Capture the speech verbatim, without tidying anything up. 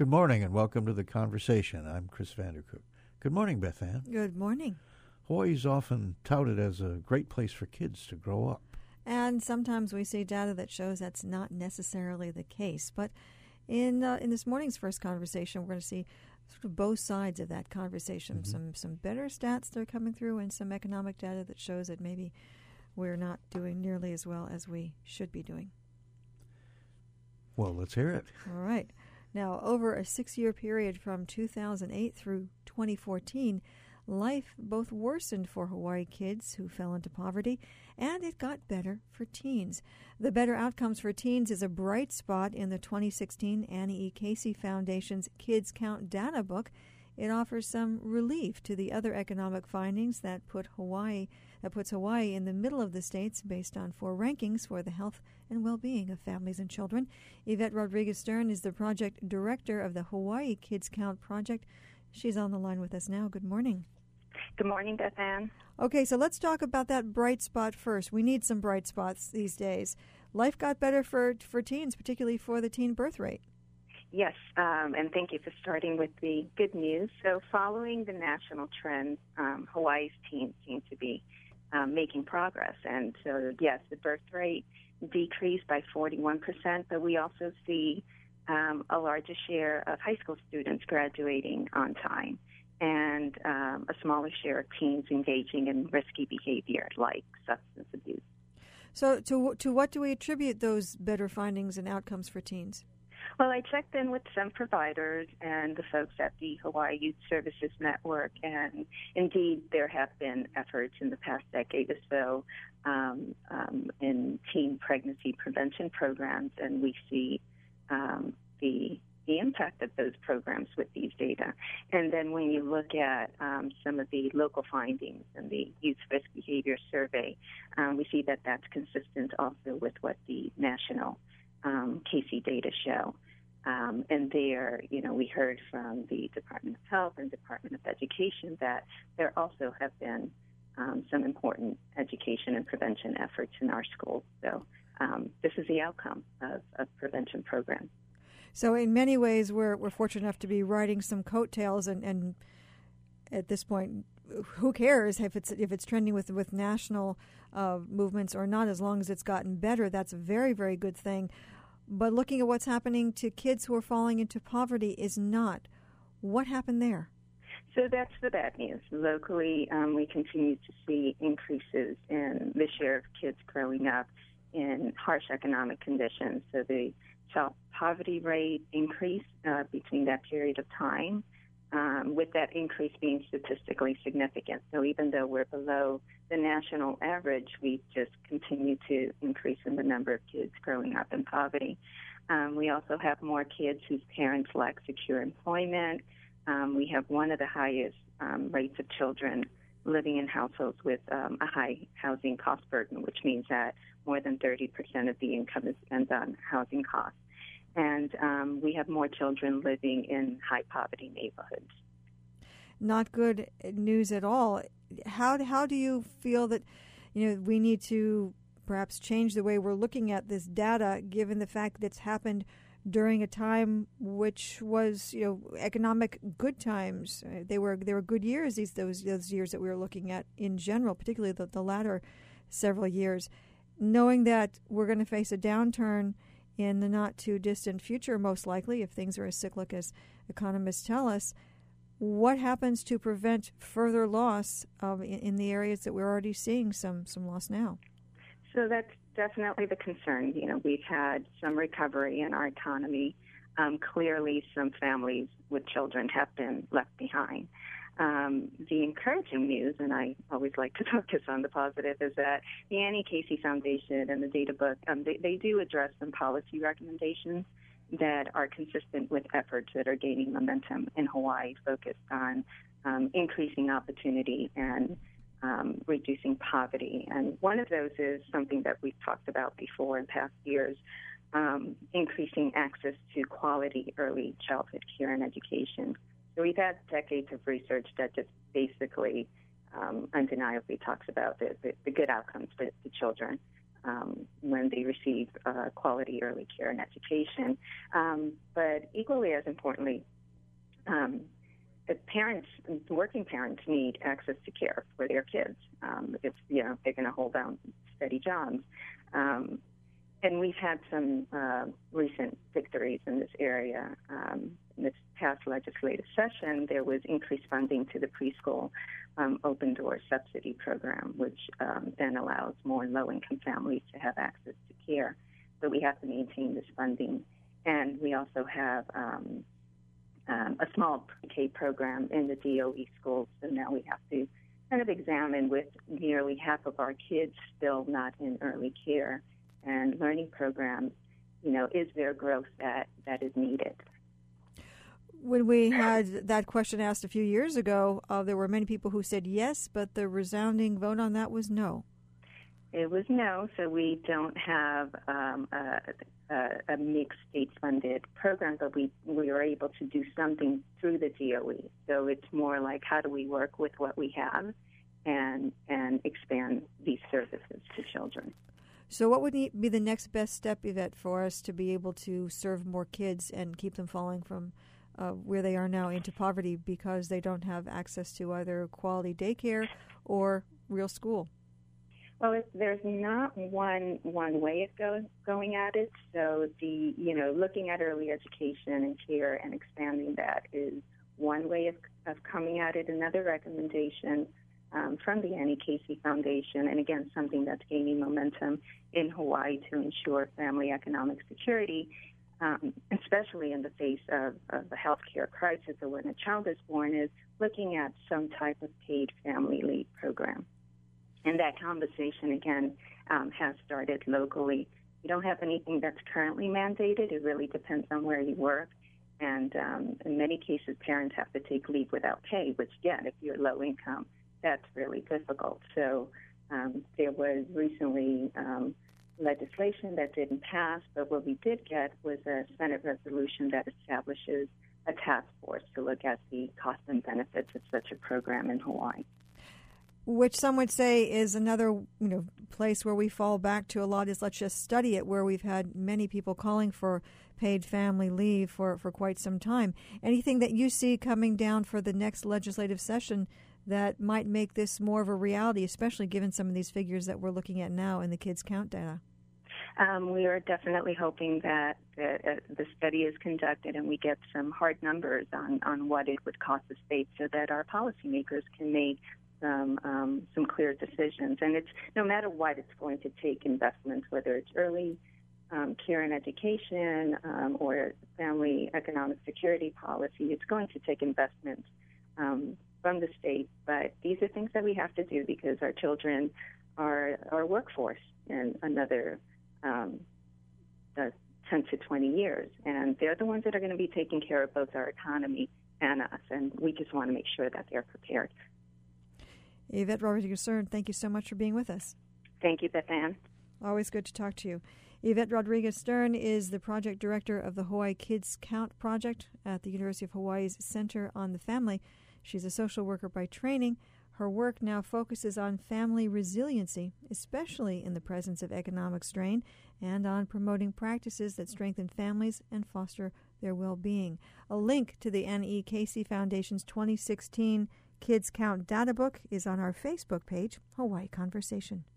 Good morning and welcome to The Conversation. I'm Chris Vanderkook. Good morning, Beth Ann. Good morning. Hawaii is often touted as a great place for kids to grow up. And sometimes we see data that shows that's not necessarily the case. But in uh, in this morning's first conversation, we're going to see sort of both sides of that conversation. Mm-hmm. Some some better stats that are coming through and some economic data that shows that maybe we're not doing nearly as well as we should be doing. Well, let's hear it. All right. Now, over a six-year period from two thousand eight through twenty fourteen, life both worsened for Hawaii kids who fell into poverty, and it got better for teens. The Better Outcomes for Teens is a bright spot in the twenty sixteen Annie E. Casey Foundation's Kids Count data book. It offers some relief to the other economic findings that put Hawaii that puts Hawaii in the middle of the states based on four rankings for the health and well-being of families and children. Yvette Rodriguez-Stern is the project director of the Hawaii Kids Count Project. She's on the line with us now. Good morning. Good morning, Beth Ann. Okay, so let's talk about that bright spot first. We need some bright spots these days. Life got better for, for teens, particularly for the teen birth rate. Yes, um, and thank you for starting with the good news. So following the national trend, um, Hawaii's teens seem to be um, making progress. And so, yes, the birth rate decreased by forty-one percent, but we also see um, a larger share of high school students graduating on time and um, a smaller share of teens engaging in risky behavior like substance abuse. So to, to what do we attribute those better findings and outcomes for teens? Well, I checked in with some providers and the folks at the Hawaii Youth Services Network, and indeed there have been efforts in the past decade or so um, um, in teen pregnancy prevention programs, and we see um, the the impact of those programs with these data. And then when you look at um, some of the local findings in the Youth Risk Behavior Survey, um, we see that that's consistent also with what the national um, Casey data show. Um, and there, you know, we heard from the Department of Health and Department of Education that there also have been um, some important education and prevention efforts in our schools. So um, this is the outcome of a prevention program. So in many ways, we're we're fortunate enough to be riding some coattails, and, and at this point, who cares if it's if it's trending with with national uh, movements or not? As long as it's gotten better, that's a very very good thing. But looking at what's happening to kids who are falling into poverty is not. What happened there? So that's the bad news. Locally, um, we continue to see increases in the share of kids growing up in harsh economic conditions. So the child poverty rate increased uh, between that period of time, um, with that increase being statistically significant. So even though we're below the national average, we just continue to increase in the number of kids growing up in poverty. Um, we also have more kids whose parents lack secure employment. Um, we have one of the highest um, rates of children living in households with um, a high housing cost burden, which means that more than thirty percent of the income is spent on housing costs. And um, we have more children living in high poverty neighborhoods. Not good news at all. How how do you feel that, you know, we need to perhaps change the way we're looking at this data, given the fact that it's happened during a time which was, you know, economic good times? Uh, they were they were good years. These those those years that we were looking at in general, particularly the, the latter several years, knowing that we're going to face a downturn in the not-too-distant future, most likely, if things are as cyclic as economists tell us. What happens to prevent further loss of, in, in the areas that we're already seeing some, some loss now? So that's definitely the concern. You know, we've had some recovery in our economy. Um, clearly, some families with children have been left behind. Um, the encouraging news, and I always like to focus on the positive, is that the Annie Casey Foundation and the data book, um, they, they do address some policy recommendations that are consistent with efforts that are gaining momentum in Hawaii, focused on um, increasing opportunity and um, reducing poverty. And one of those is something that we've talked about before in past years, um, increasing access to quality early childhood care and education. So we've had decades of research that just basically um, undeniably talks about the, the, the good outcomes for the children um, when they receive uh, quality early care and education. Um, but equally as importantly, um, the parents, working parents, need access to care for their kids. Um, if you know they're going to hold down steady jobs, um, and we've had some uh, recent victories in this area. Um, in this past legislative session, there was increased funding to the preschool um, open door subsidy program, which um, then allows more low-income families to have access to care. But we have to maintain this funding, and we also have Um, Um, a small pre-K program in the D O E schools. So now we have to kind of examine, with nearly half of our kids still not in early care and learning programs, you know, is there growth that, that is needed? When we had that question asked a few years ago, uh, there were many people who said yes, but the resounding vote on that was no. It was no, so we don't have um, a, a, a mixed state-funded program, but we, we were able to do something through the D O E. So it's more like, how do we work with what we have and and expand these services to children? So what would be the next best step, Yvette, for us to be able to serve more kids and keep them falling from uh, where they are now into poverty because they don't have access to either quality daycare or real school? Well, it, there's not one one way of go, going at it. So the you know looking at early education and care and expanding that is one way of, of coming at it. Another recommendation um, from the Annie Casey Foundation, and again something that's gaining momentum in Hawaii to ensure family economic security, um, especially in the face of, of the health care crisis or when a child is born, is looking at some type of paid family leave program. And that conversation, again, um, has started locally. We don't have anything that's currently mandated. It really depends on where you work. And um, in many cases, parents have to take leave without pay, which, again, if you're low income, that's really difficult. So um, there was recently um, legislation that didn't pass, but what we did get was a Senate resolution that establishes a task force to look at the costs and benefits of such a program in Hawaii. Which some would say is another, you know, place where we fall back to a lot is let's just study it, where we've had many people calling for paid family leave for, for quite some time. Anything that you see coming down for the next legislative session that might make this more of a reality, especially given some of these figures that we're looking at now in the Kids Count data? Um, we are definitely hoping that, that uh, the study is conducted and we get some hard numbers on, on what it would cost the state so that our policymakers can make Some, um, some clear decisions. And it's no matter what, it's going to take investments, whether it's early um, care and education um, or family economic security policy. It's going to take investments um, from the state. But these are things that we have to do because our children are our workforce in another um, uh, ten to twenty years. And they're the ones that are going to be taking care of both our economy and us. And we just want to make sure that they're prepared. Yvette Rodriguez-Stern, thank you so much for being with us. Thank you, Beth Ann. Always good to talk to you. Yvette Rodriguez-Stern is the project director of the Hawaii Kids Count Project at the University of Hawaii's Center on the Family. She's a social worker by training. Her work now focuses on family resiliency, especially in the presence of economic strain, and on promoting practices that strengthen families and foster their well-being. A link to the Annie E. Casey Foundation's twenty sixteen Kids Count Data Book is on our Facebook page, Hawaii Conversation.